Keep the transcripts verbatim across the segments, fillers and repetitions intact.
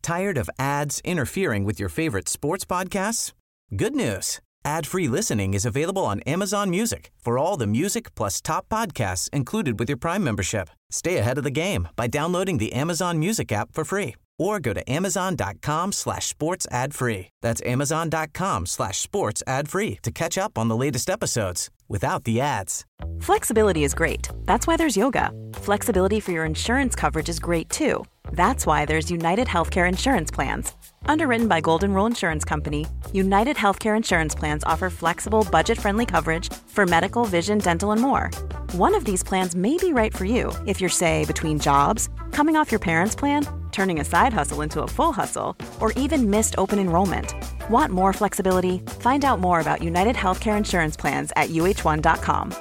Tired of ads interfering with your favorite sports podcasts? Good news. Ad-free listening is available on Amazon Music for all the music plus top podcasts included with your Prime membership. Stay ahead of the game by downloading the Amazon Music app for free or go to amazon.com slash sports ad free. That's amazon.com slash sports ad free to catch up on the latest episodes without the ads. Flexibility is great. That's why there's yoga. Flexibility for your insurance coverage is great too. That's why there's United Healthcare Insurance Plans. Underwritten by Golden Rule Insurance Company, United Healthcare Insurance Plans offer flexible, budget-friendly coverage for medical, vision, dental, and more. One of these plans may be right for you if you're, say, between jobs, coming off your parents' plan, turning a side hustle into a full hustle, or even missed open enrollment. Want more flexibility? Find out more about United Healthcare Insurance Plans at U H one dot com.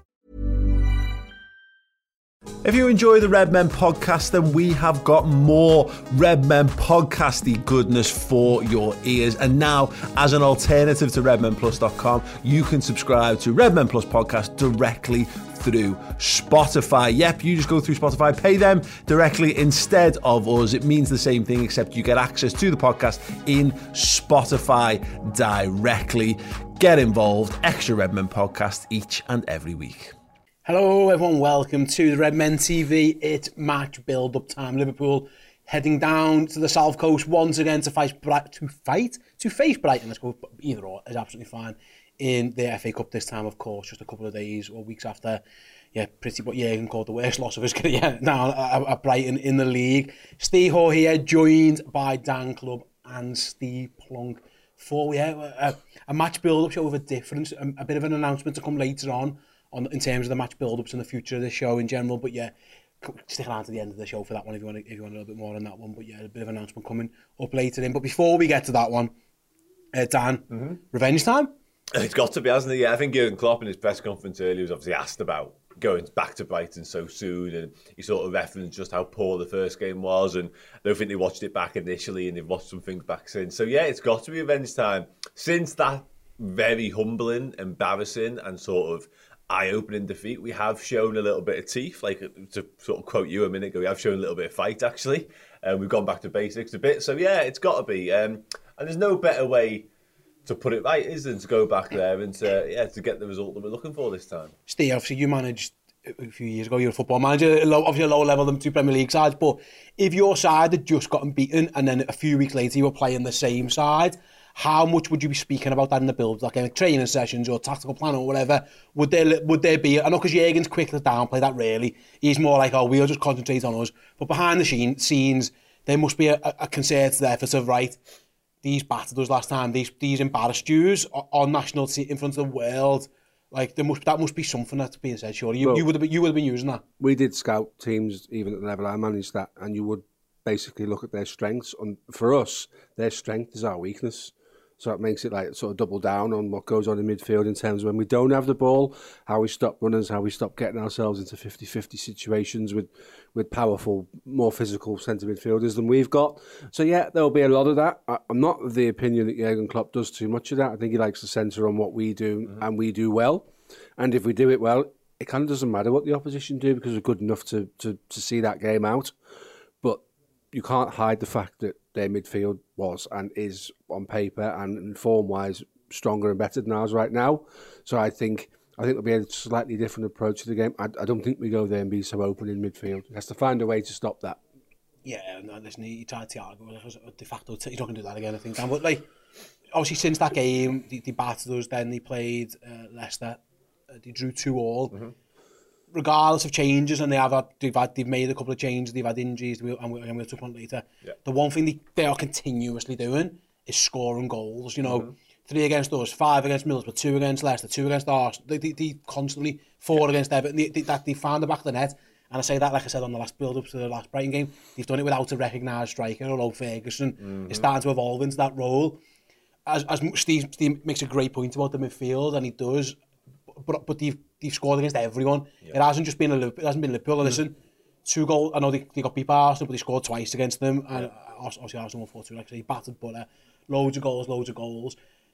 If you enjoy the Red Men podcast, then we have got more Red Men podcasty goodness for your ears. And now, as an alternative to redmen plus dot com, you can subscribe to Red Men Plus podcast directly through Spotify. Yep, you just go through Spotify, pay them directly instead of us. It means the same thing, except you get access to the podcast in Spotify directly. Get involved. Extra Red Men podcast each and every week. Hello everyone, welcome to the Red Men T V. It's match build-up time. Liverpool heading down to the south coast once again to fight, to fight, to face Brighton. Let's go either or is absolutely fine in the F A Cup this time, of course, just a couple of days or weeks after. Yeah, pretty but yeah, you can call it the worst loss of his career down at, at Brighton in the league. Steve Hoare here, joined by Dan Clubb and Steve Plunk for yeah a, a match build-up show with a difference, a, a bit of an announcement to come later on. On, in terms of the match build-ups and the future of the show in general, but yeah, stick around to the end of the show for that one if you want to, if you want a little bit more on that one. But yeah, a bit of an announcement coming up later in. But before we get to that one, uh, Dan, mm-hmm. revenge time? It's got to be, hasn't it? Yeah, I think Jurgen Klopp in his press conference earlier was obviously asked about going back to Brighton so soon, and he sort of referenced just how poor the first game was, and I don't think they watched it back initially, and they've watched some things back since. So yeah, it's got to be revenge time. Since that very humbling, embarrassing, and sort of eye-opening defeat, we have shown a little bit of teeth. Like, to sort of quote you a minute ago, we have shown a little bit of fight, actually. And uh, we've gone back to basics a bit. So, yeah, it's got to be. Um, and there's no better way to put it right, is there, to go back there and to, yeah, to get the result that we're looking for this time. Steve, obviously, you managed a few years ago, you're a football manager, obviously a lower level than two Premier League sides, but if your side had just gotten beaten and then a few weeks later you were playing the same side, how much would you be speaking about that in the build, like in training sessions or tactical plan or whatever? Would there would there be? I know because Jurgen's quick to downplay that. Really, he's more like, oh, we'll just concentrate on us. But behind the scene, scenes, there must be a, a concerted effort of right. These battered us last time. These these embarrassed Jews on national t- in front of the world. Like there must that must be something that's being said. Surely you, well, you would have been, you would have been using that. We did scout teams even at the level I managed that, and you would basically look at their strengths. And for us, their strength is our weakness. So it makes it like sort of double down on what goes on in midfield in terms of when we don't have the ball, how we stop runners, how we stop getting ourselves into fifty-fifty situations with, with powerful, more physical centre midfielders than we've got. So yeah, there'll be a lot of that. I, I'm not of the opinion that Jurgen Klopp does too much of that. I think he likes to centre on what we do mm-hmm. and we do well. And if we do it well, it kind of doesn't matter what the opposition do because we're good enough to, to, to see that game out. But you can't hide the fact that their midfield was and is on paper and form-wise stronger and better than ours right now. So I think I think there'll be a slightly different approach to the game. I, I don't think we go there and be so open in midfield. He has to find a way to stop that. Yeah, no, listen, he tried Thiago de facto. He's not going to do that again, I think. But like, obviously, since that game, they, they battered us. Then they played uh, Leicester. Uh, they drew two all. Mm-hmm. Regardless of changes, and they have had, they've had, they've made a couple of changes, they've had injuries, and we'll, and we'll touch on it later. Yeah. The one thing they, they are continuously doing is scoring goals. You know, mm-hmm. three against us, five against Middlesbrough, two against Leicester, two against Arsenal. They, they, they constantly four yeah. against Everton. They, they, that they found the back of the net, and I say that like I said on the last build-up to the last Brighton game. They've done it without a recognised striker, although Ferguson mm-hmm. is starting to evolve into that role. As, as Steve, Steve makes a great point about the midfield, and he does. But but they've they've scored against everyone. Yeah. It hasn't just been a it hasn't been Liverpool. Mm. Listen, two goals. I know they, they got beat by Arsenal, but they scored twice against them. And obviously Arsenal won four two. Like I say, battered Butter, loads of goals, loads of goals.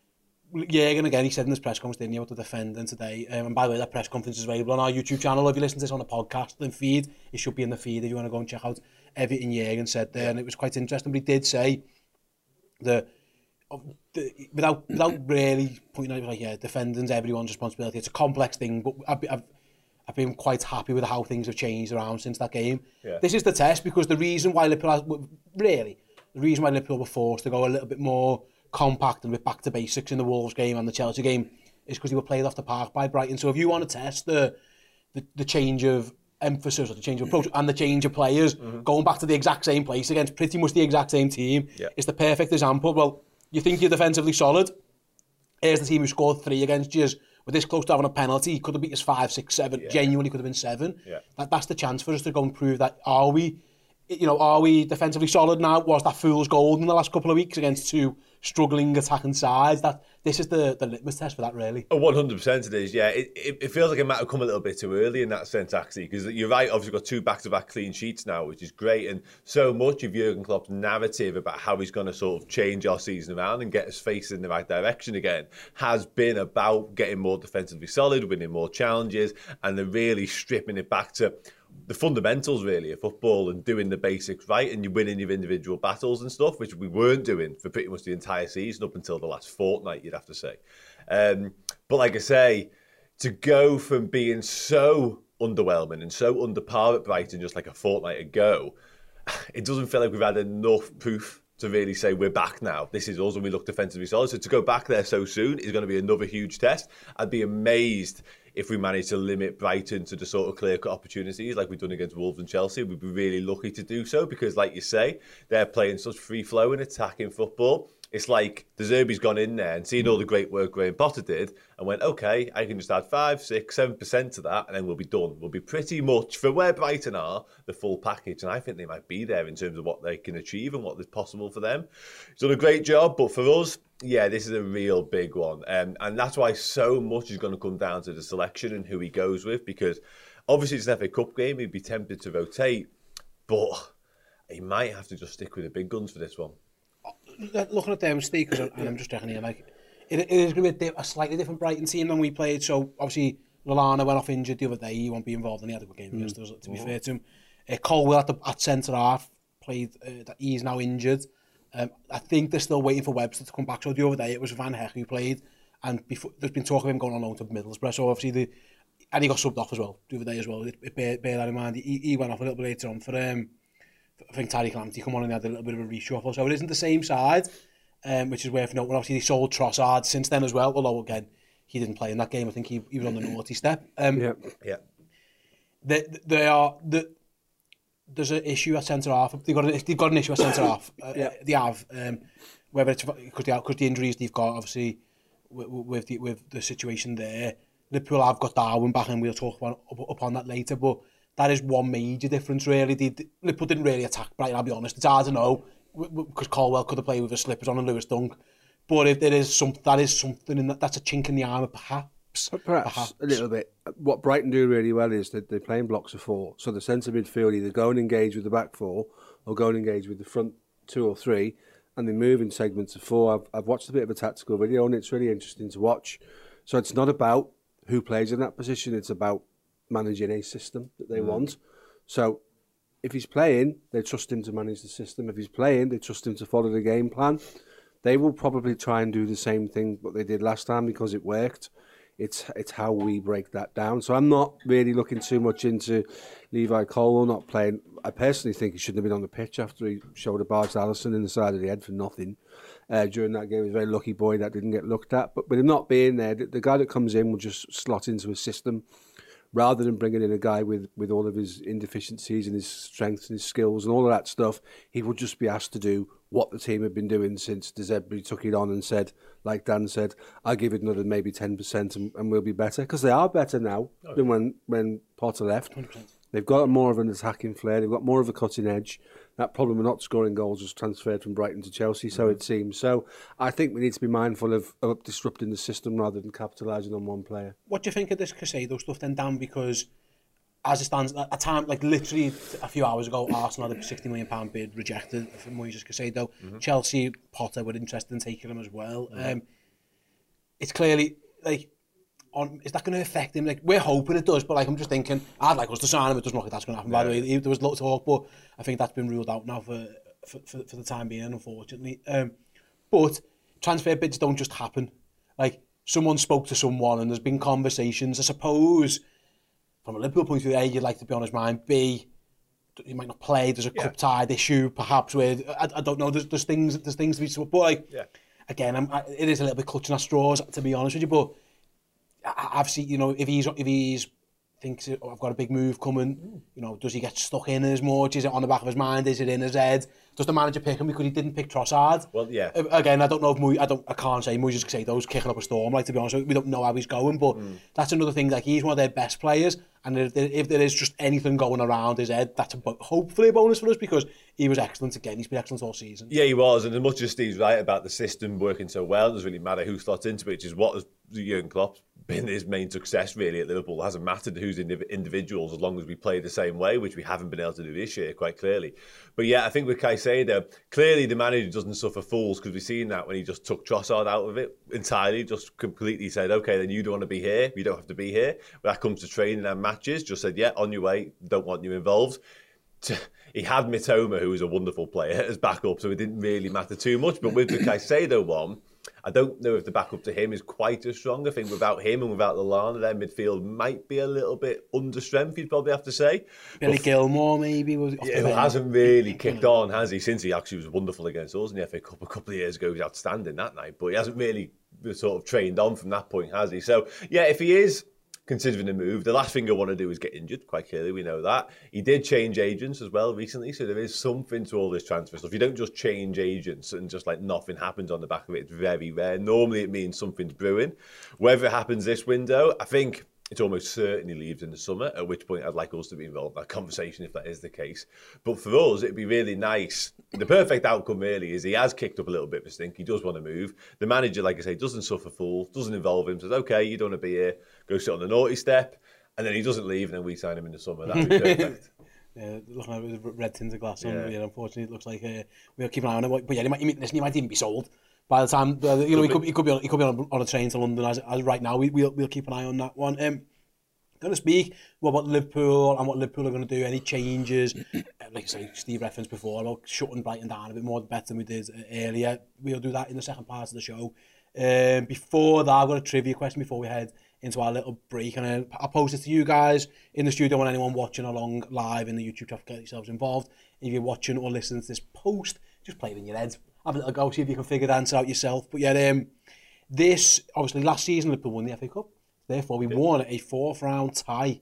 Jürgen, again, he said in this press conference, didn't he, about the defending today. Um, and by the way, that press conference is available on our YouTube channel. If you listen to this on the podcast and feed, it should be in the feed if you want to go and check out everything Jürgen said there. And it was quite interesting. But he did say that, the, without without really pointing out, it was like, yeah, defending's everyone's responsibility. It's a complex thing, but I've, I've, I've been quite happy with how things have changed around since that game. Yeah. This is the test, because the reason why Liverpool, has, really, the reason why Liverpool were forced to go a little bit more compact and a bit back to basics in the Wolves game and the Chelsea game is because they were played off the park by Brighton. So if you want to test the the, the change of emphasis or the change of approach and the change of players, mm-hmm. going back to the exact same place against pretty much the exact same team, yeah. it's the perfect example. Well, you think you're defensively solid. Here's the team who scored three against you. With this close to having a penalty, could have beat us five, six, seven. Yeah. Genuinely could have been seven. Yeah. That, that's the chance for us to go and prove that. Are we, you know, are we defensively solid now? Was that fool's gold in the last couple of weeks against two struggling attacking sides? That this is the, the litmus test for that, really. Oh, one hundred percent it is, yeah. It, it, it feels like it might have come a little bit too early in that sense, actually, because you're right, obviously we've got two back-to-back clean sheets now, which is great, and so much of Jurgen Klopp's narrative about how he's going to sort of change our season around and get us facing in the right direction again has been about getting more defensively solid, winning more challenges, and then really stripping it back to the fundamentals, really, of football and doing the basics right, and you're winning your individual battles and stuff, which we weren't doing for pretty much the entire season up until the last fortnight, you'd have to say. Um, but like I say, to go from being so underwhelming and so under par at Brighton just like a fortnight ago, it doesn't feel like we've had enough proof to really say we're back now. This is us and we look defensively solid. So to go back there so soon is going to be another huge test. I'd be amazed if we manage to limit Brighton to the sort of clear-cut opportunities like we've done against Wolves and Chelsea. We'd be really lucky to do so because, like you say, they're playing such free-flowing, attacking football. It's like De Zerbi's gone in there and seen all the great work Graham Potter did and went, OK, I can just add five, six, seven percent to that and then we'll be done. We'll be pretty much, for where Brighton are, the full package. And I think they might be there in terms of what they can achieve and what is possible for them. He's done a great job, but for us, yeah, this is a real big one. Um, and that's why so much is going to come down to the selection and who he goes with, because obviously it's an F A Cup game, he'd be tempted to rotate, but he might have to just stick with the big guns for this one. Looking at them, Steve, and I'm just checking here, like, it, it is going to be a, a slightly different Brighton team than we played. So, obviously, Lallana went off injured the other day. He won't be involved in the other game against us, to be fair to him. Uh, Colwell at, the, at centre-half played, uh, that he's now injured. Um, I think they're still waiting for Webster to come back. So, the other day, it was Van Heck who played, and before, there's been talk of him going on loan to Middlesbrough. So, obviously, the, and he got subbed off as well the other day as well. It, it, bear, bear that in mind. He, he went off a little bit later on for... Um, I think Tariq Lamptey come on and had a little bit of a reshuffle. So it isn't the same side, um, which is worth noting. Obviously, they sold Trossard since then as well, although, again, he didn't play in that game. I think he, he was on the naughty step. Um, yeah. yeah. They, they are... The, there's an issue at centre-half. They've got, a, they've got an issue at centre-half. Uh, yeah. They have. Um, whether it's because the, the injuries they've got, obviously, with, with, the, with the situation there. Liverpool have got Darwin back, and we'll talk about up, up on that later, but that is one major difference, really. They, Liverpool didn't really attack Brighton, I'll be honest. It's hard to know, because Colwell could have played with his slippers on and Lewis Dunk. But if there is some, that is something, in that, that's a chink in the armour, perhaps. Perhaps, perhaps, a little bit. What Brighton do really well is that they play in blocks of four. So the centre midfield either go and engage with the back four or go and engage with the front two or three, and they move in segments of four. I've, I've watched a bit of a tactical video, and it's really interesting to watch. So it's not about who plays in that position, it's about managing a system that they mm. want. So if he's playing, they trust him to manage the system. If he's playing, they trust him to follow the game plan. They will probably try and do the same thing what they did last time because it worked. It's it's how we break that down. So I'm not really looking too much into Levi Colwell not playing. I personally think he shouldn't have been on the pitch after he showed a barge to Alisson in the side of the head for nothing. Uh, during that game, he was a very lucky boy that didn't get looked at. But with him not being there, the, the guy that comes in will just slot into a system rather than bringing in a guy with, with all of his indeficiencies and his strengths and his skills and all of that stuff. He would just be asked to do what the team had been doing since De Zerbi took it on and said, like Dan said, I'll give it another maybe ten percent and, and we'll be better. Because they are better now oh, than yeah. when, when Potter left. one hundred percent. They've got more of an attacking flair. They've got more of a cutting edge. That problem of not scoring goals was transferred from Brighton to Chelsea, so mm-hmm. it seems. So I think we need to be mindful of, of disrupting the system rather than capitalising on one player. What do you think of this Caicedo stuff then, Dan? Because as it stands, at a time, like literally a few hours ago, Arsenal had a sixty million pound bid rejected for Moises Caicedo. Mm-hmm. Chelsea, Potter were interested in taking him as well. Mm-hmm. Um, it's clearly, like, on, is that going to affect him? Like, we're hoping it does, but like, I'm just thinking, I'd like us to sign him. It doesn't look like that's going to happen, yeah. by the way. There was a lot of talk, but I think that's been ruled out now for for, for, for the time being, unfortunately. Um, but transfer bids don't just happen. Like, someone spoke to someone and there's been conversations. I suppose, from a Liverpool point of view, A, you'd like to be on his mind. B, he might not play. There's a yeah. cup-tied issue, perhaps, with, I, I don't know, there's, there's things there's things to be... But, like, yeah. again, I'm, I, it is a little bit clutching at straws, to be honest with you, but I, I've seen, you know, if he's if he's thinks, oh, I've got a big move coming, mm. you know, does he get stuck in as much? Is it on the back of his mind? Is it in his head? Does the manager pick him because he didn't pick Trossard? Well, yeah. Again, I don't know if Moy, I don't, I can't say Moyes say those kicking up a storm. Like, to be honest, we don't know how he's going, but mm. that's another thing. Like, he's one of their best players, and if there, if there is just anything going around his head, that's a, hopefully a bonus for us, because he was excellent again. He's been excellent all season. Yeah, he was, and as much as Steve's right about the system working so well, it doesn't really matter who slots into it, which is what has Jurgen Klopp's been his main success really at Liverpool. It hasn't mattered who's individuals as long as we play the same way, which we haven't been able to do this year quite clearly. But yeah, I think with Caicedo, clearly the manager doesn't suffer fools, because we've seen that when he just took Trossard out of it entirely, just completely said, okay, then you don't want to be here, you don't have to be here. When that comes to training and matches, just said, yeah, on your way, don't want you involved. He had Mitoma, who was a wonderful player, as backup, so it didn't really matter too much. But with the Caicedo one, I don't know if the backup to him is quite as strong. I think without him and without Lallana, their midfield might be a little bit under strength, you'd probably have to say. Billy but, Gilmore, maybe. Was yeah, it hasn't really kicked on, has he? Since he actually was wonderful against us in the F A Cup a couple of years ago. He was outstanding that night, but he hasn't really sort of trained on from that point, has he? So, yeah, if he is considering a move, the last thing I want to do is get injured, quite clearly, we know that. He did change agents as well recently, so there is something to all this transfer stuff. You don't just change agents and just like nothing happens on the back of it. It's very rare. Normally it means something's brewing. Whether it happens this window, I think it's almost certainly leaves in the summer, at which point I'd like us to be involved in that conversation if that is the case. But for us, it'd be really nice. The perfect outcome really is he has kicked up a little bit of a stink. He does want to move. The manager, like I say, doesn't suffer fools, doesn't involve him, says, okay, you don't want to be here, go sit on the naughty step, and then he doesn't leave, and then we sign him in the summer. That'd be perfect. Yeah, looking at it with red tinted glass on, yeah. yeah, unfortunately, it looks like uh, we'll keep an eye on it. But yeah, he might, listen, he might even be sold by the time, uh, you know, he could, he could be on, he could be on, on a train to London as, as right now. We, we'll, we'll keep an eye on that one. Um, Going to speak well, about Liverpool and what Liverpool are going to do, any changes. Like I say, Steve referenced before about shutting Brighton down a bit more better than we did earlier. We'll do that in the second part of the show. Um, before that, I've got a trivia question before we head into our little break. And uh, I'll post it to you guys in the studio and anyone watching along live in the YouTube chat, get yourselves involved. If you're watching or listening to this post, just play it in your head. Have a little go, see if you can figure the answer out yourself. But yeah, um, this, obviously, last season Liverpool won the F A Cup. Therefore, we won a fourth round tie.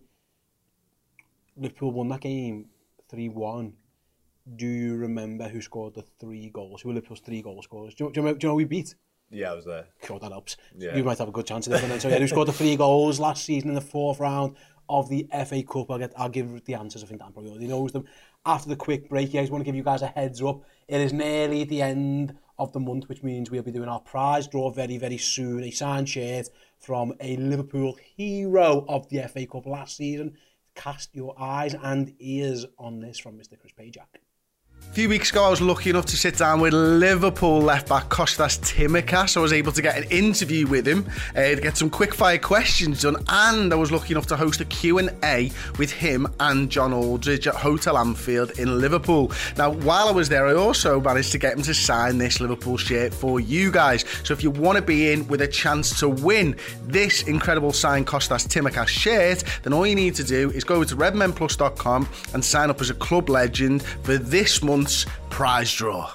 Liverpool won that game three one. Do you remember who scored the three goals? Who were Liverpool's three goal scorers? Do you, do you, remember, do you know who we beat? Yeah, I was there. Sure, that helps. Yeah. You might have a good chance of this. So, yeah, who scored the three goals last season in the fourth round of the F A Cup? I'll, get, I'll give the answers. I think Dan probably already knows them. After the quick break, yeah, I just want to give you guys a heads up. It is nearly the end of the month, which means we'll be doing our prize draw very, very soon. A signed shirt from a Liverpool hero of the F A Cup last season. Cast your eyes and ears on this from Mister Chris Pajak. A few weeks ago, I was lucky enough to sit down with Liverpool left-back Kostas Tsimikas. I was able to get an interview with him, uh, to get some quick-fire questions done, and I was lucky enough to host a Q and A with him and John Aldridge at Hotel Anfield in Liverpool. Now, while I was there, I also managed to get him to sign this Liverpool shirt for you guys. So if you want to be in with a chance to win this incredible signed Kostas Tsimikas shirt, then all you need to do is go over to redmen plus dot com and sign up as a club legend for this month's prize draw.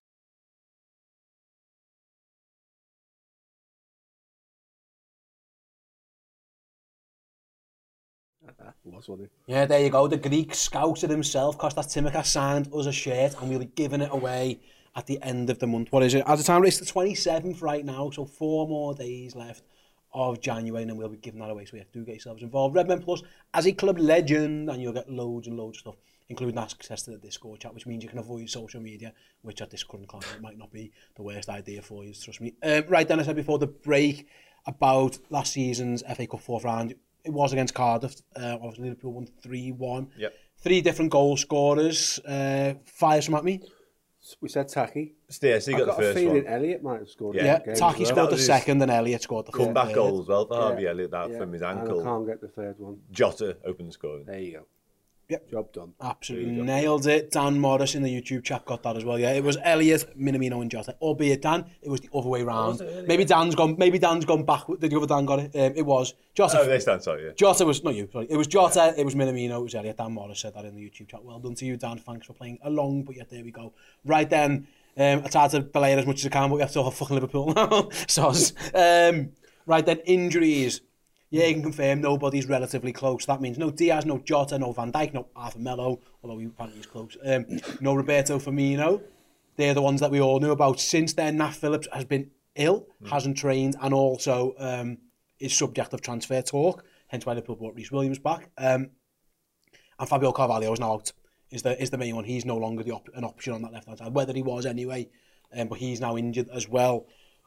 Yeah, there you go. The Greek scouted himself, Kostas Tsimikas, signed us a shirt, and we'll be giving it away at the end of the month. What is it? At the time, it's the twenty-seventh right now, so four more days left of January, and then we'll be giving that away. So you have to get yourselves involved. Redmen Plus as a club legend, and you'll get loads and loads of stuff, including access to the Discord chat, which means you can avoid social media, which at this current climate might not be the worst idea for you, trust me. Um, right then, I said before the break about last season's F A Cup fourth round. It was against Cardiff. Uh, obviously, Liverpool won three one. Yep. Three different goal scorers. Uh, fire some at me. we said Taki. Yeah, so you got, got the first a feeling one. Elliott might have scored. Yeah, Yeah, game Taki as well. scored the That was second and Elliott scored the Comeback third. goal as well for Harvey Yeah. Elliott, that Yeah, from his and ankle. I can't get the third one. Jota opened the scoring. There you go. Yep. Job done. Absolutely nailed it. Dan Morris in the YouTube chat got that as well. Yeah, it was Elliott, Minamino, and Jota. Albeit Dan, it was the other way round. Maybe Dan's gone. Maybe Dan's gone back. Did the other Dan got it? Um, it was Jota. Oh, they stand sorry. Yeah. Jota was not you. Sorry, it was Jota. Yeah. It was Minamino. It was Elliott. Dan Morris said that in the YouTube chat. Well done to you, Dan. Thanks for playing along. But yeah, there we go. Right then, um, I tried to belay it as much as I can, but we have to have fucking Liverpool now. So, um, right then, injuries. Yeah, you can confirm nobody's relatively close. That means no Diaz, no Jota, no Van Dijk, no Arthur Melo, although he apparently is close. Um, no Roberto Firmino. They're the ones that we all knew about. Since then, Nat Phillips has been ill, mm. hasn't trained, and also um, is subject of transfer talk, hence why Liverpool brought Reece Williams back. Um, and Fabio Carvalho is now out, is the, is the main one. He's no longer the op- an option on that left-hand side, whether he was anyway, um, but he's now injured as well.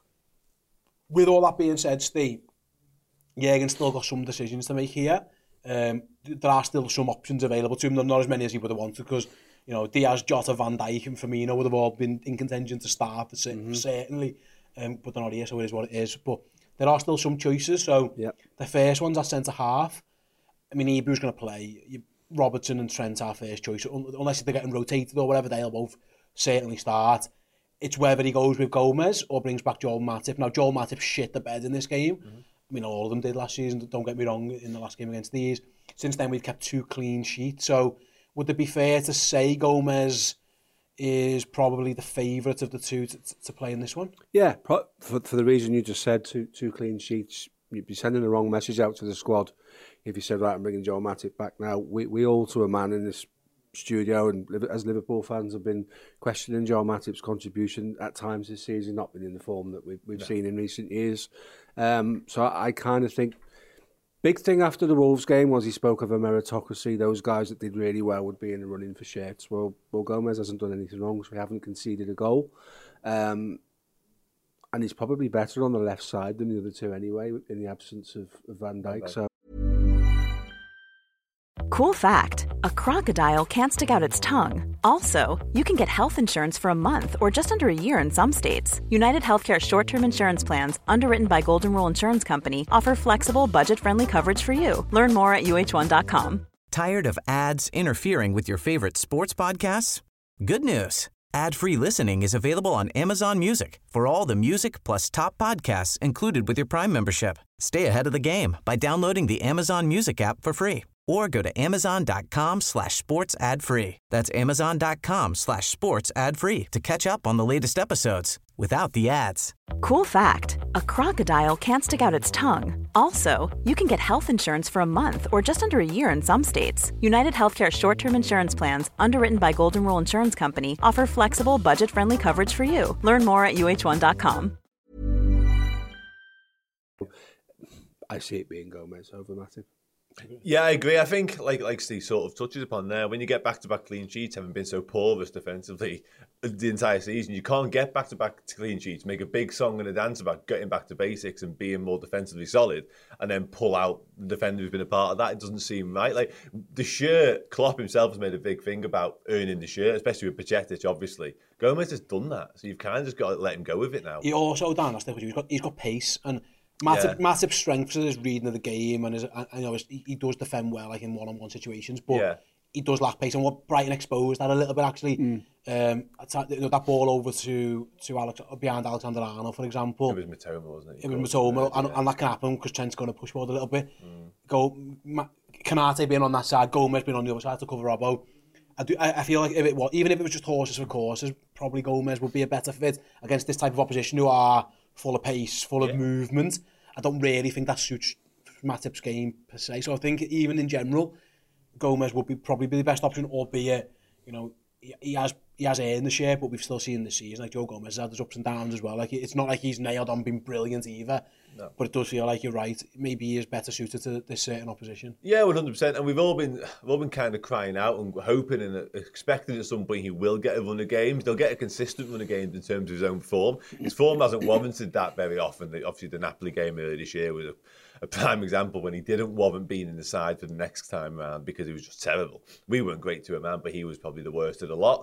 With all that being said, Steve, Jürgen's still got some decisions to make here. Um, there are still some options available to him, not as many as he would have wanted, because you know Diaz, Jota, Van Dijk, and Firmino would have all been in contention to start, mm-hmm. certainly. Um, but they're not here, so it is what it is. But there are still some choices. So yep. the first one's at centre half. I mean, Ibro's going to play. You, Robertson and Trent are first choice, unless they're getting rotated or whatever. They'll both certainly start. It's whether he goes with Gomez or brings back Joel Matip. Now, Joel Matip shit the bed in this game. Mm-hmm. I mean, all of them did last season, don't get me wrong, in the last game against these. Since then, we've kept two clean sheets. So, would it be fair to say Gomez is probably the favourite of the two to, to play in this one? Yeah, for, for the reason you just said, two, two clean sheets, you'd be sending the wrong message out to the squad if you said, right, I'm bringing Joel Matip back now. We, we all, to a man in this studio, and as Liverpool fans, have been questioning Joel Matip's contribution at times this season, not been in the form that we've, we've no. seen in recent years. Um, so I, I kind of think big thing after the Wolves game was he spoke of a meritocracy. Those guys that did really well would be in the running for shirts. Well, well Gomez hasn't done anything wrong, so we haven't conceded a goal. Um, and he's probably better on the left side than the other two anyway, in the absence of, of Van Dijk. So. Cool fact, a crocodile can't stick out its tongue. Also, you can get health insurance for a month or just under a year in some states. United Healthcare short-term insurance plans, underwritten by Golden Rule Insurance Company, offer flexible, budget-friendly coverage for you. Learn more at U H one dot com. Tired of ads interfering with your favorite sports podcasts? Good news. Ad-free listening is available on Amazon Music for all the music plus top podcasts included with your Prime membership. Stay ahead of the game by downloading the Amazon Music app for free or go to amazon.com slash sports ad free. That's amazon.com slash sports ad free to catch up on the latest episodes without the ads. Cool fact, a crocodile can't stick out its tongue. Also, you can get health insurance for a month or just under a year in some states. United Healthcare short-term insurance plans, underwritten by Golden Rule Insurance Company, offer flexible, budget-friendly coverage for you. Learn more at U H one dot com. I see it being Gomez over Matip. Yeah, I agree. I think, like like Steve sort of touches upon there, when you get back-to-back clean sheets, having been so porous defensively the entire season, you can't get back-to-back clean sheets, make a big song and a dance about getting back to basics and being more defensively solid, and then pull out the defender who's been a part of that. It doesn't seem right. Like, the shirt, Klopp himself has made a big thing about earning the shirt, especially with Pacetic, obviously. Gomez has done that, so you've kind of just got to let him go with it now. He also, Dan, that's he's got, he's got pace, and Matip, yeah. Matip's strengths is his reading of the game, and his, I know his, he does defend well, like in one-on-one situations, but yeah. he does lack pace. And what Brighton exposed that a little bit actually, mm. um, you know, that ball over to to Alex behind Alexander Arnold, for example. It was Matoma, wasn't it? It was Matoma, and, yeah. and that can happen because Trent's going to push forward a little bit. Mm. Go, Ma- Kanate being on that side, Gomez being on the other side to cover Robbo. I do. I, I feel like if it was, even if it was just horses for courses, probably Gomez would be a better fit against this type of opposition who are full of pace, full yeah. of movement. I don't really think that suits Matip's game per se. So I think even in general, Gomez would be probably be the best option, albeit, you know, he, he has he has earned the share, but we've still seen this season, like Joe Gomez has had his ups and downs as well. Like, it's not like he's nailed on being brilliant either. No. But it does feel like you're right. Maybe he is better suited to this certain opposition. Yeah, one hundred percent. And we've all been we've all been kind of crying out and hoping and expecting at some point he will get a run of games. They'll get a consistent run of games in terms of his own form. His form hasn't warranted that very often. Obviously, the Napoli game earlier this year was a, a prime example when he didn't warrant being in the side for the next time around because he was just terrible. We weren't great to him, man, but he was probably the worst of the lot. So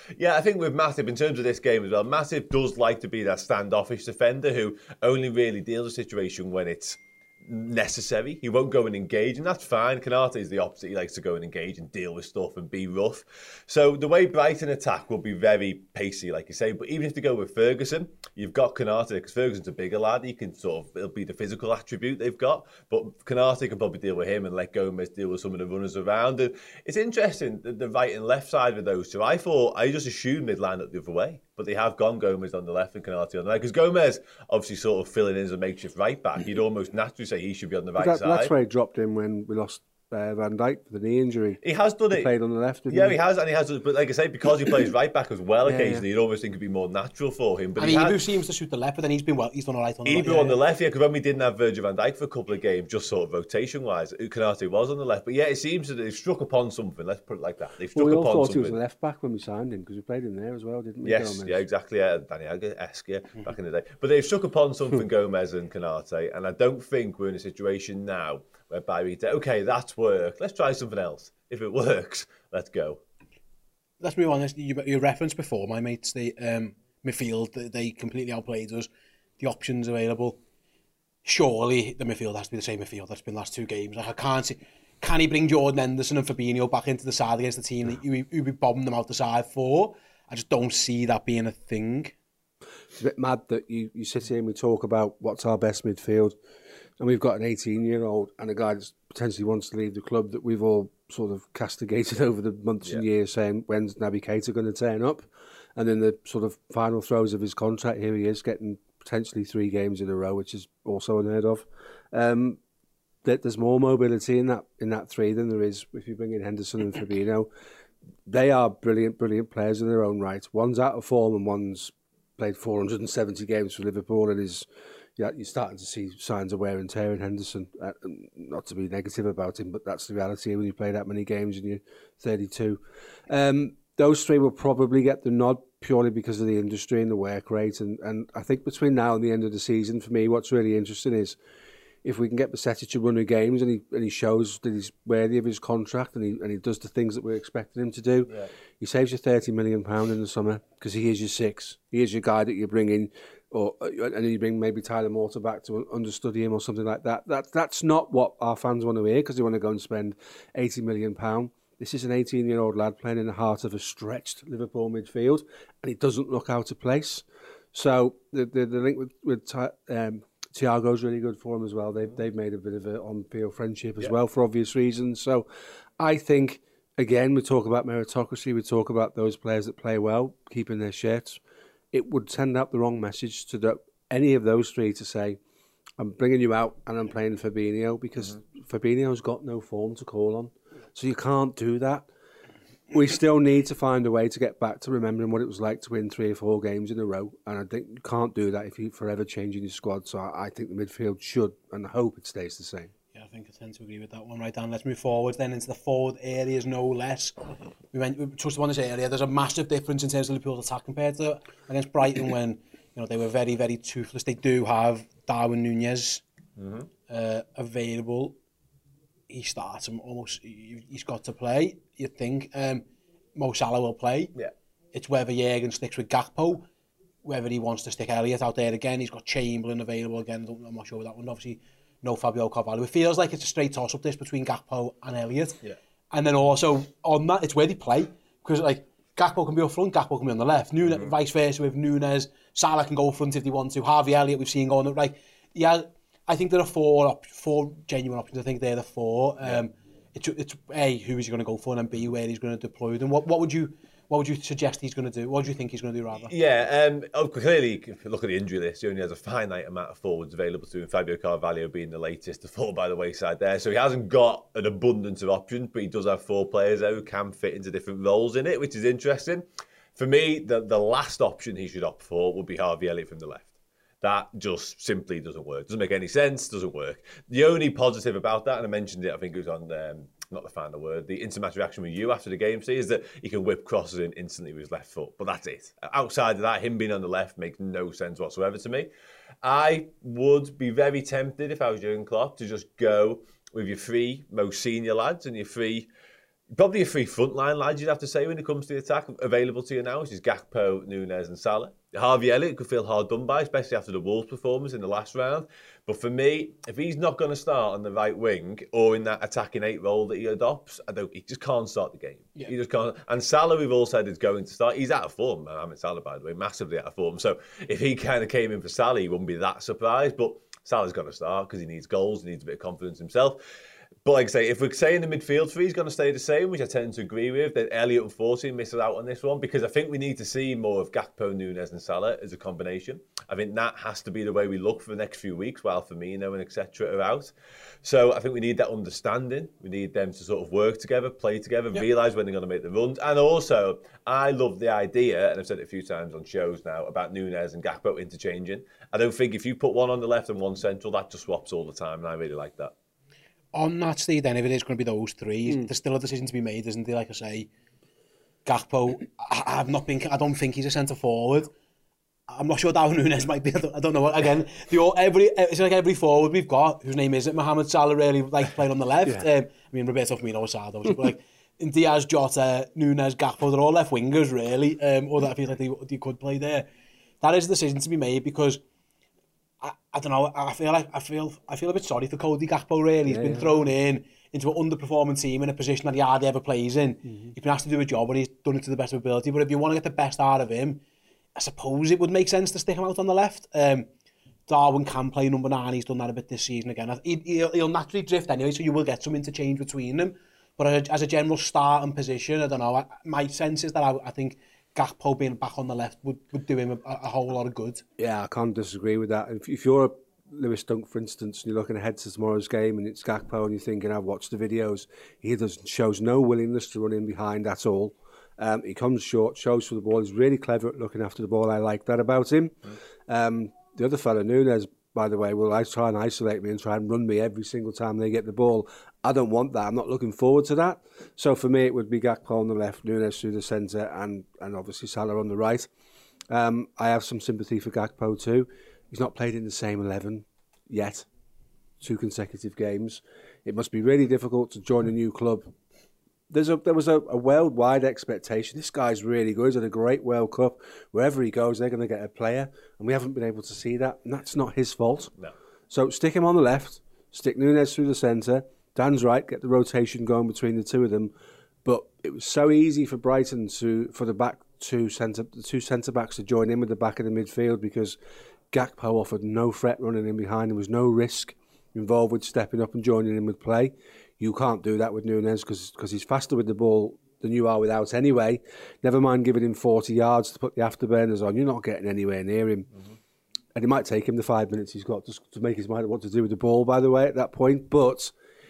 Yeah, I think with Matip, in terms of this game as well, Matip does like to be that standoffish defender who only really deals with a situation when it's necessary. He won't go and engage, and that's fine. Konate is the opposite. He likes to go and engage and deal with stuff and be rough. So the way Brighton attack will be very pacey, like you say, but even if they go with Ferguson, you've got Konate, because Ferguson's a bigger lad. He can sort of, it'll be the physical attribute they've got, but Konate can probably deal with him and let Gomez deal with some of the runners around. And it's interesting, the, the right and left side of those two. I thought, I just assumed they'd line up the other way, but they have gone Gomez on the left and Konate on the right, because Gomez obviously sort of filling in as a makeshift right back. You'd almost naturally say he should be on the right that, side. That's where he dropped in when we lost uh, Van Dijk for the knee injury. He has done he it. Played on the left. Didn't yeah, he? he has, and he has. But like I say, because he plays right back as well, yeah, occasionally, yeah. you'd almost think it'd be more natural for him. But and he Ibu had, seems to suit the left, but then he's been well. He's done all right on the Ibu left. on Yeah, the yeah. left, yeah. Because when we didn't have Virgil van Dijk for a couple of games, just sort of rotation-wise, Konate was on the left. But yeah, it seems that they've struck upon something. Let's put it like that. They've struck well, we all upon thought something. he was a left back when we signed him because we played him there as well, didn't we? Yes, Gomez? yeah, exactly. Yeah, Danny Agger-esque, yeah, back in the day. But they've struck upon something, Gomez and Konate, and I don't think we're in a situation now whereby we say, okay, that's worked. Let's try something else. If it works, let's go. Let's move on. You, you referenced before, my mates, the um, midfield, they completely outplayed us. The options available. Surely the midfield has to be the same midfield that's been the last two games. Like, I can't see. Can he bring Jordan Henderson and Fabinho back into the side against the team that you would be bombing them out the side for? I just don't see that being a thing. It's a bit mad that you, you sit here and we talk about what's our best midfield, and we've got an eighteen-year-old and a guy that potentially wants to leave the club that we've all sort of castigated over the months yeah. and years, saying, when's Naby Keita going to turn up? And in the sort of final throes of his contract, here he is getting potentially three games in a row, which is also unheard of. Um, there's more mobility in that in that three than there is if you bring in Henderson and Fabinho. They are brilliant, brilliant players in their own right. One's out of form and one's played four hundred seventy games for Liverpool and is, yeah, you're starting to see signs of wear and tear in Henderson. Uh, not to be negative about him, but that's the reality when you play that many games and you're thirty-two. Um, those three will probably get the nod purely because of the industry and the work rate. And, and I think between now and the end of the season, for me, what's really interesting is if we can get Basetti to run the games and he and he shows that he's worthy of his contract and he and he does the things that we're expecting him to do, yeah. he saves you thirty million pounds in the summer because he is your six. He is your guy that you bring in, or and you bring maybe Tyler Mortar back to understudy him or something like that. That that's not what our fans want to hear because they want to go and spend eighty million pounds. This is an eighteen-year-old lad playing in the heart of a stretched Liverpool midfield, and he doesn't look out of place. So the the, the link with with um, Thiago's really good for him as well. They've they've made a bit of an on-field friendship as yeah. well for obvious reasons. So I think again we talk about meritocracy. We talk about those players that play well keeping their shirts. It would send out the wrong message to the, any of those three to say, I'm bringing you out and I'm playing Fabinho because mm-hmm. Fabinho's got no form to call on. So you can't do that. We still need to find a way to get back to remembering what it was like to win three or four games in a row. And I think you can't do that if you're forever changing your squad. So I think the midfield should and hope it stays the same. Yeah, I think I tend to agree with that one. Right, Dan, let's move forward then into the forward areas, no less. We went we touched upon this area. There's a massive difference in terms of Liverpool's attack compared to against Brighton when you know they were very, very toothless. They do have Darwin Núñez mm-hmm. uh, available. He starts him almost. He's got to play. You think um, Mo Salah will play? Yeah. It's whether Jurgen sticks with Gakpo, whether he wants to stick Elliott out there again. He's got Chamberlain available again. I'm not sure with that one. Obviously, no Fabio Carvalho. It feels like it's a straight toss up this between Gakpo and Elliott. Yeah. And then also on that, it's where they play because like Gakpo can be up front, Gakpo can be on the left. Núñez, mm-hmm. vice versa with Núñez. Salah can go up front if they want to. Harvey Elliott we've seen going up right. Yeah. I think there are four op- four genuine options. I think they're the four. Um, yeah. It's it's A, who is he going to go for, and then B, where he's going to deploy them. What what would you what would you suggest he's going to do? What do you think he's going to do rather? Yeah, um, oh, clearly, if you look at the injury list, he only has a finite amount of forwards available to him. Fabio Carvalho being the latest to fall by the wayside there, so he hasn't got an abundance of options, but he does have four players there who can fit into different roles in it, which is interesting. For me, the the last option he should opt for would be Harvey Elliott from the left. That just simply doesn't work. Doesn't make any sense, doesn't work. The only positive about that, and I mentioned it, I think it was on, um, not the final word, the instant reaction with you after the game, see, is that he can whip crosses in instantly with his left foot. But that's it. Outside of that, him being on the left makes no sense whatsoever to me. I would be very tempted, if I was Jurgen Klopp, to just go with your three most senior lads and your three Probably a free frontline lads, you'd have to say, when it comes to the attack available to you now, which is Gakpo, Núñez and Salah. Harvey Elliott could feel hard done by, especially after the Wolves performance in the last round. But for me, if he's not going to start on the right wing or in that attacking eight role that he adopts, I don't. He just can't start the game. Yeah. He just can't. And Salah, we've all said, is going to start. He's out of form. I mean, Salah, by the way, massively out of form. So if he kind of came in for Salah, he wouldn't be that surprised. But Salah's going to start because he needs goals, he needs a bit of confidence himself. But like I say, if we're saying the midfield three is going to stay the same, which I tend to agree with, then Elliott unfortunately misses out on this one because I think we need to see more of Gakpo, Núñez and Salah as a combination. I think that has to be the way we look for the next few weeks while Firmino and et cetera are out. So I think we need that understanding. We need them to sort of work together, play together, yep. realise when they're going to make the runs. And also, I love the idea, and I've said it a few times on shows now, about Núñez and Gakpo interchanging. I don't think if you put one on the left and one central, that just swaps all the time, and I really like that. On that, Steve, then, if it is going to be those three, mm. there's still a decision to be made, isn't there? Like I say, Gakpo, I, I've not been, I don't think he's a centre forward. I'm not sure Darwin Núñez might be. I don't, I don't know. Again, the all, every it's like every forward we've got, whose name is it? Mohamed Salah really likes playing on the left. Yeah. Um, I mean, Roberto Firmino was sad, obviously, but like in Diaz, Jota, Núñez, Gakpo, they're all left wingers, really. Um, or that I feel like they, they could play there. That is a decision to be made because. I, I don't know. I feel like I feel I feel a bit sorry for Cody Gakpo. Really, he's yeah, been yeah. thrown in into an underperforming team in a position that he hardly ever plays in. Mm-hmm. He's been asked to do a job, and he's done it to the best of ability. But if you want to get the best out of him, I suppose it would make sense to stick him out on the left. Um, Darwin can play number nine. He's done that a bit this season again. He, he'll, he'll naturally drift anyway, so you will get some interchange between them. But as a, as a general starting position, I don't know. I, my sense is that I, I think. Gakpo being back on the left would, would do him a, a whole lot of good. Yeah, I can't disagree with that. If, if you're a Lewis Dunk, for instance, and you're looking ahead to tomorrow's game and it's Gakpo and you're thinking, I've watched the videos, he does, shows no willingness to run in behind at all. Um, he comes short, shows for the ball. He's really clever at looking after the ball. I like that about him. Mm. Um, the other fella, Núñez, by the way, will try and isolate me and try and run me every single time they get the ball. I don't want that. I'm not looking forward to that. So for me, it would be Gakpo on the left, Núñez through the centre, and, and obviously Salah on the right. Um, I have some sympathy for Gakpo too. He's not played in the same eleven yet. Two consecutive games. It must be really difficult to join a new club. There's a there was a, a worldwide expectation. This guy's really good. He's had a great World Cup. Wherever he goes, they're going to get a player, and we haven't been able to see that. And that's not his fault. No. So stick him on the left. Stick Núñez through the centre. Dan's right. Get the rotation going between the two of them. But it was so easy for Brighton to for the back two centre the two centre backs to join in with the back of the midfield because Gakpo offered no threat running in behind. There was no risk involved with stepping up and joining in with play. You can't do that with Núñez because he's faster with the ball than you are without anyway. Never mind giving him forty yards to put the afterburners on. You're not getting anywhere near him. Mm-hmm. And it might take him the five minutes he's got just to make his mind what to do with the ball, by the way, at that point. But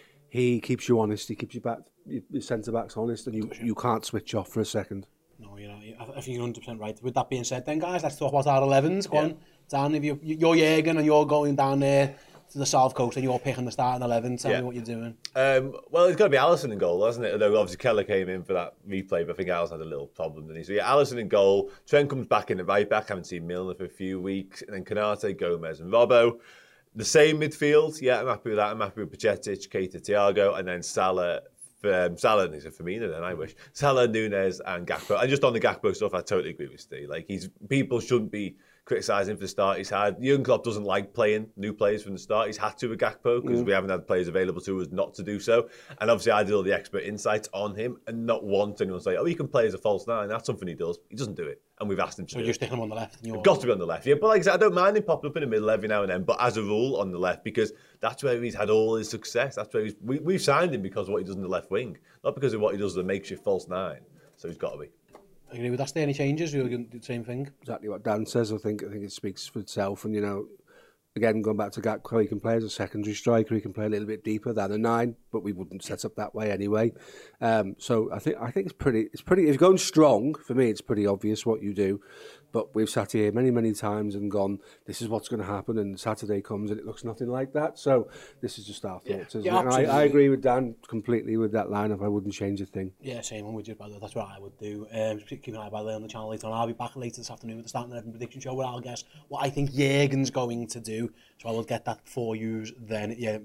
he keeps you honest. He keeps you back, your centre-backs honest, and you, you can't switch off for a second. No, you know, I think you're one hundred percent right. With that being said then, guys, let's talk about our elevens. Go yeah. on, Dan, if you, you're Jürgen and you're going down there to the South Coast and you're picking the starting eleven, tell yeah. me what you're doing. Um, well, it's got to be Alisson in goal, hasn't it? Although obviously Keller came in for that replay, but I think Alisson had a little problem, didn't he? So yeah, Alisson in goal. Trent comes back in the right back. Haven't seen Milner for a few weeks. And then Konate, Gomez and Robbo. The same midfield. Yeah, I'm happy with that. I'm happy with Bajcetic, Keita, Thiago, and then Salah. Um, Salah, he's a Firmino then, I wish. Salah, Núñez and Gakpo. And just on the Gakpo stuff, I totally agree with Steve. Like, he's people shouldn't be criticising for the start he's had. Jurgen Klopp doesn't like playing new players from the start. He's had to with Gakpo because mm. we haven't had players available to us not to do so. And obviously I did all the expert insights on him and not want anyone to say, oh, he can play as a false nine. That's something he does. He doesn't do it. And we've asked him to so do you're it. sticking him on the left? And you're... Got to be on the left, yeah. But like I said, I don't mind him popping up in the middle every now and then, but as a rule on the left because that's where he's had all his success. That's where he's... We, we've signed him because of what he does in the left wing, not because of what he does as a makeshift false nine. So he's got to be. I agree with that. Any changes? You're going to do the same thing? Exactly what Dan says. I think I think it speaks for itself. And, you know, again, going back to Gakpo, he can play as a secondary striker. He can play a little bit deeper than a nine, but we wouldn't set up that way anyway. Um, so I think I think it's pretty, it's pretty, if you're going strong, for me, it's pretty obvious what you do. But we've sat here many, many times and gone, this is what's going to happen. And Saturday comes and it looks nothing like that. So this is just our thoughts. Yeah, yeah, I, I agree with Dan completely with that lineup. I wouldn't change a thing. Yeah, same one with you, brother. That's what I would do. Um, keep an eye, by the way, on the channel later on. I'll be back later this afternoon with the Starting eleven prediction show where I'll guess what I think Jürgen's going to do. So I will get that for you then. Yeah,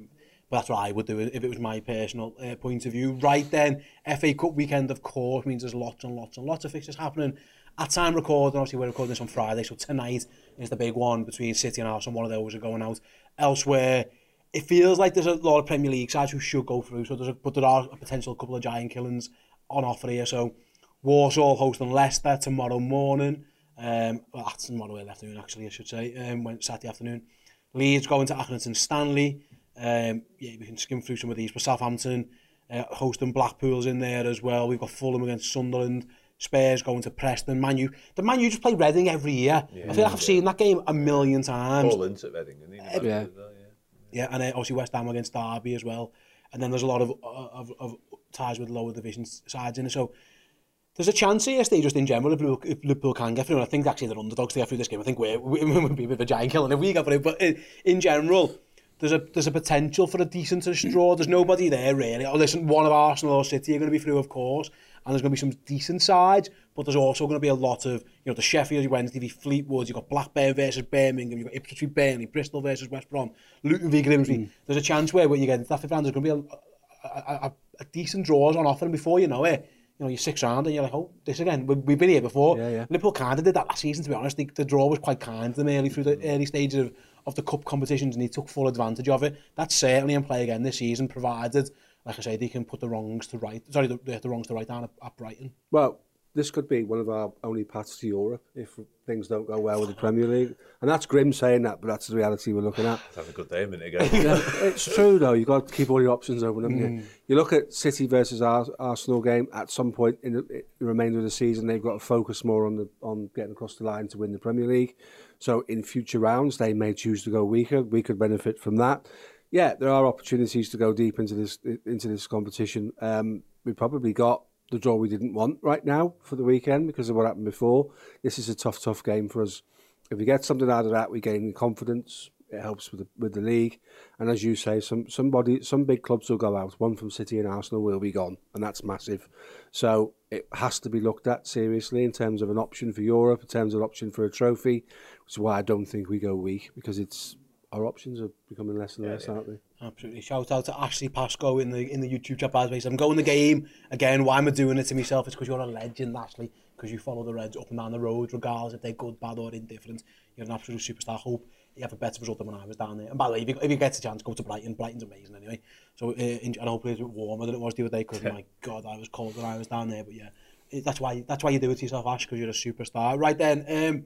But that's what I would do if it was my personal uh, point of view. Right then, F A Cup weekend, of course, means there's lots and lots and lots of fixtures happening. At time recording, obviously we're recording this on Friday, so tonight is the big one between City and Arsenal. One of those are going out. Elsewhere, it feels like there's a lot of Premier League sides who should go through, so there's a, but there are a potential couple of giant killings on offer here. So Walsall hosting Leicester tomorrow morning. Um, well, that's tomorrow afternoon, actually, I should say, um, when Saturday afternoon. Leeds going to Accrington Stanley. Um, yeah, we can skim through some of these. But Southampton uh, hosting Blackpool's in there as well. We've got Fulham against Sunderland. Spurs going to Preston. Man U. The Man U just play Reading every year. Yeah, I feel like I've yeah. seen that game a million times. Paul Ince at Reading, isn't he? Uh, yeah. Well, yeah. Yeah, and uh, obviously West Ham against Derby as well. And then there's a lot of of, of ties with lower division sides in it. So there's a chance here, Steve, just in general, if Liverpool, if Liverpool can get through. And I think actually they're underdogs to get through this game. I think we're, we would be a bit of a giant killing if we get through. But in, in general, there's a there's a potential for a decent draw. There's nobody there, really. Oh, listen, one of Arsenal or City are going to be through, of course. And there's going to be some decent sides. But there's also going to be a lot of, you know, the Sheffield Wednesday v Fleetwood. You've got Blackburn versus Birmingham. You've got Ipswich v Burnley. Bristol versus West Brom. Luton v Grimsby. Mm. There's a chance where when you get into that fifth round, there's going to be a, a, a, a decent draws on offer. And before you know it, you know, you're six round and you're like, oh, this again. We, we've been here before. Yeah, yeah. Liverpool kind of did that last season, to be honest. The, the draw was quite kind to them early through the early stages of, of the cup competitions, and he took full advantage of it. That's certainly in play again this season, provided, like I say, they can put the wrongs to right. Sorry, the, the wrongs to right down at, at Brighton. Well, this could be one of our only paths to Europe if things don't go well with the Premier League. And that's grim saying that, but that's the reality we're looking at. That's a good day a minute ago. Yeah, it's true, though. You've got to keep all your options open, haven't mm. you? You look at City versus Ar- Arsenal game, at some point in the, in the remainder of the season, they've got to focus more on the on getting across the line to win the Premier League. So in future rounds, they may choose to go weaker. We could benefit from that. Yeah, there are opportunities to go deep into this into this competition. Um, we probably got the draw we didn't want right now for the weekend because of what happened before. This is a tough, tough game for us. If we get something out of that, we gain confidence. It helps with the, with the league. And as you say, some somebody, some big clubs will go out. One from City and Arsenal will be gone, and that's massive. So it has to be looked at seriously in terms of an option for Europe, in terms of an option for a trophy, which is why I don't think we go weak, because it's our options are becoming less and less, yeah, yeah. aren't they? Absolutely. Shout out to Ashley Pascoe in the in the YouTube chat, by the way. I'm going the game again. Why am I doing it to myself? It's because you're a legend, Ashley. Because you follow the Reds up and down the road, regardless if they're good, bad, or indifferent. You're an absolute superstar. Hope you have a better result than when I was down there. And by the way, if you, if you get a chance, go to Brighton. Brighton's amazing anyway. So uh, and hopefully it's a bit warmer than it was the other day. Because my God, I was cold when I was down there. But yeah, it, that's why that's why you do it to yourself, Ash. Because you're a superstar. Right then. Um,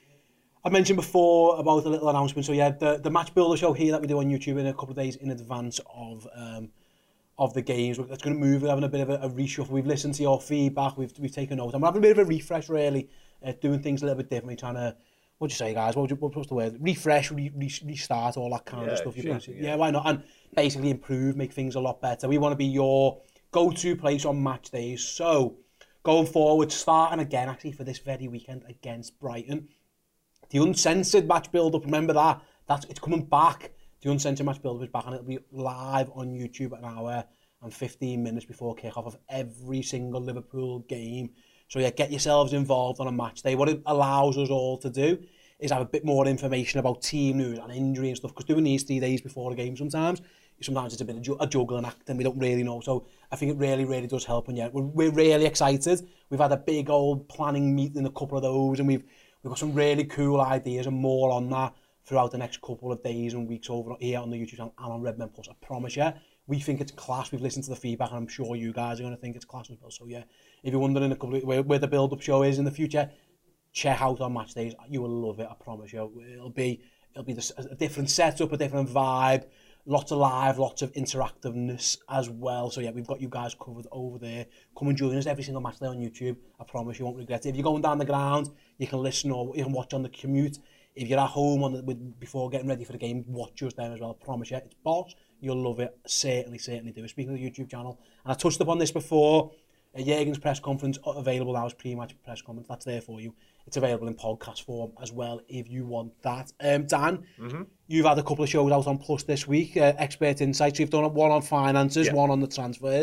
I mentioned before about a little announcement. So yeah, the, the Match Builder show here that we do on YouTube in a couple of days in advance of um, of the games. It's going to move. We're having a bit of a, a reshuffle. We've listened to your feedback. We've we've taken notes. I'm having a bit of a refresh, really, uh, doing things a little bit differently. Trying to, what do you say, guys? What would you, what's the word? Refresh, re, re, restart, all that kind yeah, of stuff. Sure, yeah. yeah, why not? And basically improve, make things a lot better. We want to be your go-to place on match days. So going forward, starting again, actually for this very weekend against Brighton. The uncensored match build-up, remember that? That's it's coming back. The uncensored match build-up is back, and it'll be live on YouTube at an hour and fifteen minutes before kick-off of every single Liverpool game. So yeah, get yourselves involved on a match day. What it allows us all to do is have a bit more information about team news and injury and stuff, because doing these three days before the game sometimes, sometimes it's a bit of a juggling act and we don't really know. So I think it really, really does help. And yeah, we're, we're really excited. We've had a big old planning meeting, a couple of those, and we've We've got some really cool ideas and more on that throughout the next couple of days and weeks over here on the YouTube channel and on Redmen Plus. I promise you, we think it's class. We've listened to the feedback and I'm sure you guys are going to think it's class as well. So yeah, if you're wondering a couple of, where, where the build-up show is in the future, check out our match days. You will love it, I promise you. It'll be it'll be the, a different setup, a different vibe, lots of live, lots of interactiveness as well. So yeah, we've got you guys covered over there. Come and join us every single match day on YouTube. I promise you won't regret it. If you're going down the ground, you can listen or you can watch on the commute. If you're at home on the, with, before getting ready for the game, watch us then as well. I promise you, it's boss. You'll love it. Certainly, certainly do. Speaking of the YouTube channel, and I touched upon this before, a Jurgen's press conference available now as pre-match press conference. That's there for you. It's available in podcast form as well if you want that. Um, Dan, mm-hmm. you've had a couple of shows out on Plus this week, uh, Expert Insights. You've done one on finances, yeah. one on the transfers.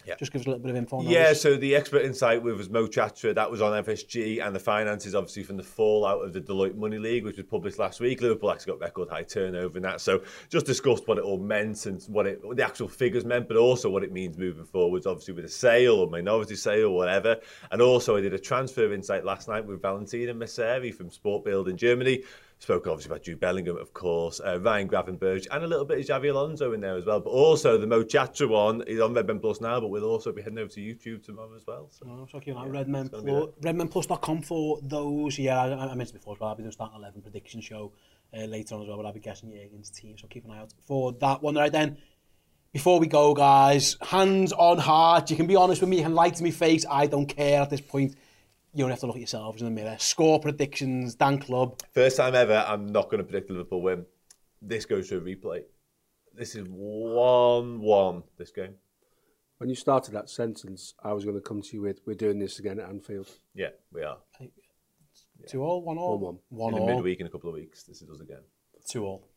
Yeah. Just give us a little bit of info on Yeah, those. so the expert insight with was Mo Chatra, that was on F S G, and the finances obviously from the fallout of the Deloitte Money League, which was published last week. Liverpool actually got record high turnover in that. So just discussed what it all meant and what it what the actual figures meant, but also what it means moving forwards, obviously with a sale or minority sale or whatever. And also I did a transfer insight last night with Valentina Messeri from Sportbild in Germany. Spoke obviously about Jude Bellingham, of course, uh, Ryan Gravenberch, and a little bit of Xavi Alonso in there as well. But also the Mo Chatra one is on Redmen Plus now, but we'll also be heading over to YouTube tomorrow as well. So, oh, so yeah, Redmen Plus, redmen plus dot com for those. Yeah, I, I mentioned before as well. I'll be doing starting eleven prediction show uh, later on as well, but I'll be guessing Jürgen's team, so keep an eye out for that one. Right then, before we go, guys, hands on heart. You can be honest with me, you can lie to me face. I don't care at this point. You don't have to look at yourselves in the mirror. Score predictions, Dan Club. First time ever, I'm not going to predict Liverpool win. This goes to a replay. This is one one, this game. When you started that sentence, I was going to come to you with, we're doing this again at Anfield. Yeah, we are. Yeah. Two all, one all? One one. One in all. the midweek in a couple of weeks, this is us again. Two all.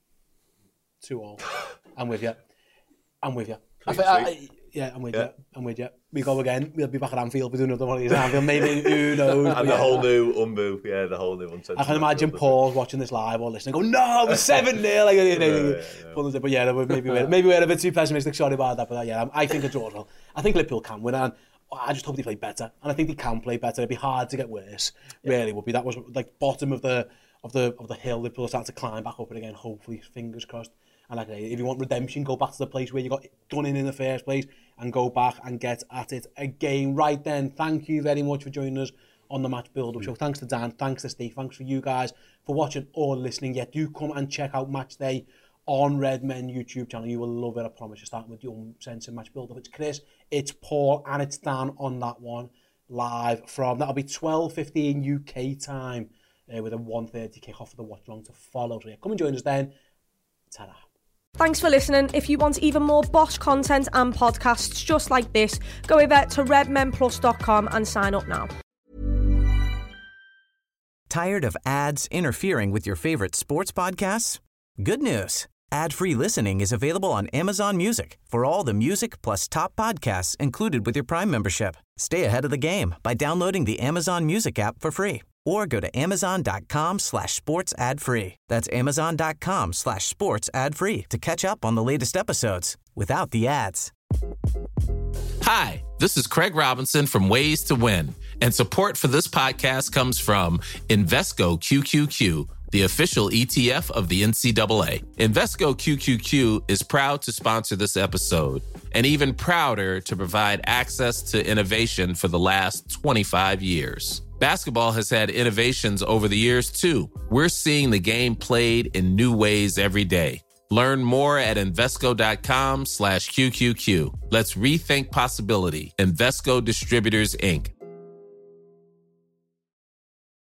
Two all. I'm with you. I'm with you. I Sweet, think, I, sweet. I, yeah, I'm with Yeah. you. I'm with you. We go again. We'll be back at Anfield. We'll do another one of these at Anfield. Maybe, who knows? And But the yeah. whole new Umbu, yeah, the whole new unscented. I can imagine Paul watching this live or listening, go, no, it was seven nil. Like, you know, Yeah, yeah, but yeah, maybe we're, maybe we're a bit too pessimistic. Sorry about that. But yeah, I think a draw. Well, I think Liverpool can win, and I just hope they play better. And I think they can play better. It'd be hard to get worse. Yeah. Really would be. That was like bottom of the of the of the hill. Liverpool start to climb back up it again. Hopefully, fingers crossed. And like, if you want redemption, go back to the place where you got done in in the first place and go back and get at it again. Right then, thank you very much for joining us on the Match Build-Up Show. Thanks to Dan, thanks to Steve, thanks for you guys for watching or listening. Yeah, do come and check out Match Day on Redmen YouTube channel. You will love it, I promise you. Starting with your sense of Match Build-Up. It's Chris, it's Paul, and it's Dan on that one live from, that'll be twelve fifteen U K time uh, with a one thirty kick-off for the watch-along to follow. So yeah, come and join us then. Ta-da. Thanks for listening. If you want even more Bosch content and podcasts just like this, go over to redmen plus dot com and sign up now. Tired of ads interfering with your favorite sports podcasts? Good news. Ad-free listening is available on Amazon Music for all the music plus top podcasts included with your Prime membership. Stay ahead of the game by downloading the Amazon Music app for free or go to amazon.com slash sports ad free. That's amazon.com slash sports ad free to catch up on the latest episodes without the ads. Hi, this is Craig Robinson from Ways to Win, and support for this podcast comes from Invesco Q Q Q, the official E T F of the N C double A. Invesco Q Q Q is proud to sponsor this episode, and even prouder to provide access to innovation for the last twenty-five years. Basketball has had innovations over the years, too. We're seeing the game played in new ways every day. Learn more at Invesco.com slash QQQ. Let's rethink possibility. Invesco Distributors, Incorporated.